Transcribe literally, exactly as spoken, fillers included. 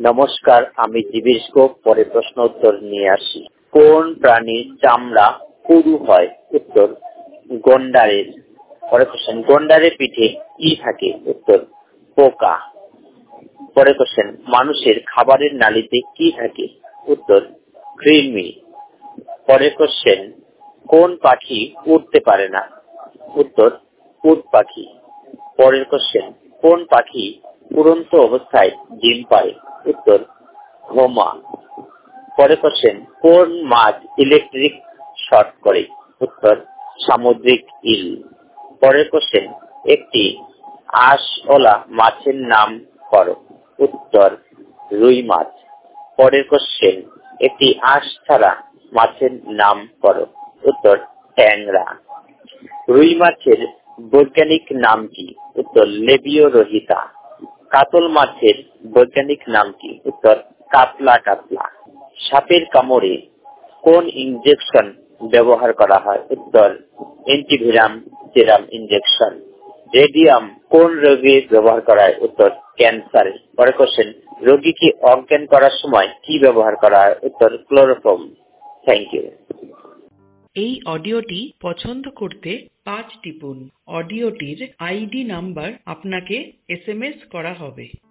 নমস্কার, আমি জীবেশক। পরে প্রশ্ন উত্তর নিয়ে আসি। কোন প্রাণীর চামড়া পুরু হয়? উত্তর গন্ডারের। পরে কোশ্চেন, গন্ডারের পিঠে কি থাকে? উত্তর পোকা। পরে কোশ্চেন, মানুষের খাবারের নালীতে কি থাকে? উত্তর কৃমি। পরে কোশ্চেন, কোন পাখি উড়তে পারে না? উত্তর উট পাখি। পরের কোশ্চেন, কোন পাখি উড়ন্ত অবস্থায় ডিম পায়? উত্তর হোমা। পরের কোশ্চেন, কোন মাছ ইলেকট্রিক শর্ট করে? উত্তর সামুদ্রিক ইল। পরের কোশ্চেন, একটি আঁশওয়ালা মাছের নাম করো। উত্তর রুই মাছ। পরের কোশ্চেন, একটি আঁশ ছাড়া মাছের নাম করো। উত্তর ট্যাংরা। রুই মাছের বৈজ্ঞানিক নাম কি? উত্তর লেবিও রোহিতা। কাতল মাছের বৈজ্ঞানিক নাম কি? উত্তর কাতলা কাতলা। সাপের কামড়ে কোন ইনজেকশন ব্যবহার করা হয়? উত্তর অ্যান্টিভেনাম সেরাম ইনজেকশন। রেডিয়াম কোন রোগে ব্যবহার করা হয়? উত্তর ক্যান্সারে। পরের কোশ্চেন, রোগীকে অজ্ঞান করার সময় কি ব্যবহার করা হয়? উত্তর ক্লোরোফর্ম। Thank you. এই অডিওটি পছন্দ করতে পাঁচ টিপুন। অডিওটির আইডি নাম্বার আপনাকে এস এম এস করা হবে।